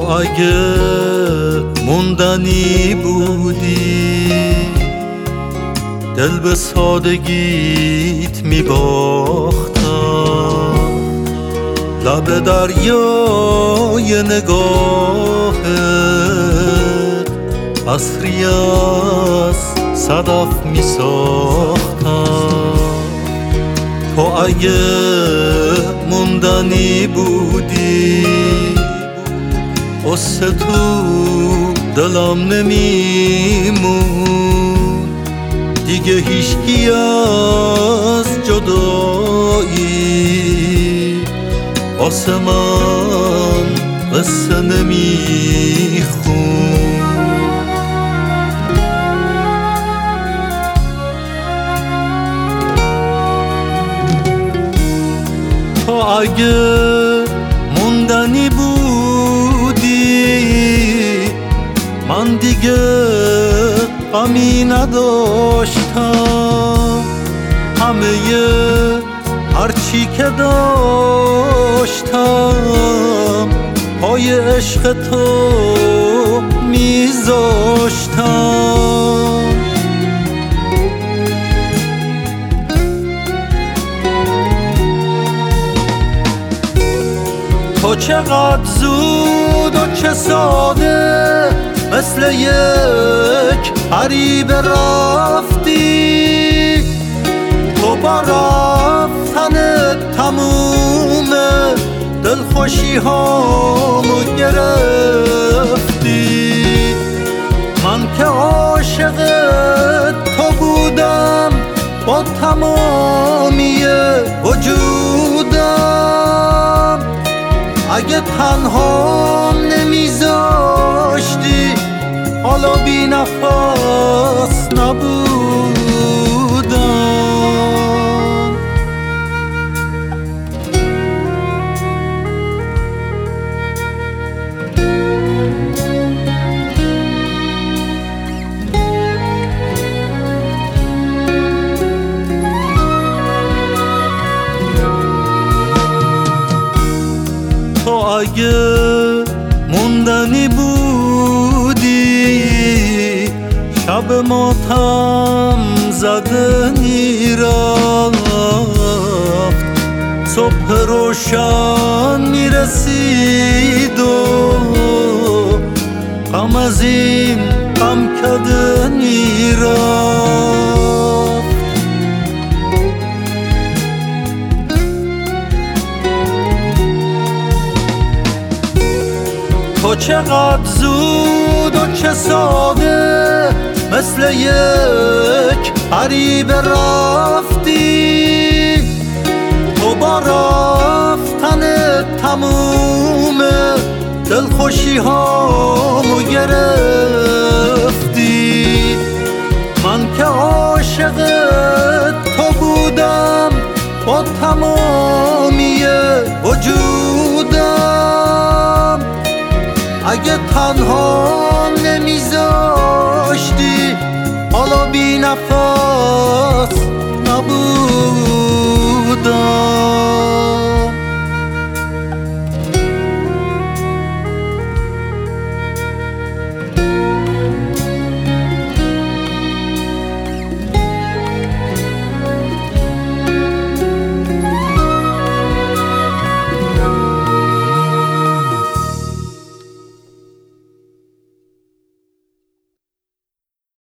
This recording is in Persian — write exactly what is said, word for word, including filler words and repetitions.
اگه موندنی بودی دل به سادگیت میباختم، لب دریای نگاهت قصری از صدف میساختم. تو اگه موندنی بودی قصه تو دلم نمیمون، دیگه هیچکی از جدایی واسه من قصه نمیخون. تو اگه موندنی بودی من دیگه غمی نداشتم، همه هرچی که داشتم پای عشق تو میذاشتم. تو چقدر زود و چه ساده مثل یک غریب رفتی، تو با رفتن تموم دلخوشی هامو گرفتی. من که عاشق تو بودم با تمامی وجودم، اگه تنهام نمیذاشتی حالا بی نفس نبودم. تو اگه موندنی بودی شب ماتم زدنی رفت، صبح روشن میرسید و غم از این غم کدنی رفت. تو چقدر زود و چه ساده مثل یک غریب رفتی، تو با رفتن تموم دلخوشی هامو گرفتی. من که عاشق تو بودم با تمامی وجودم، اگه تنها نمیذاشتی حالا بی نفس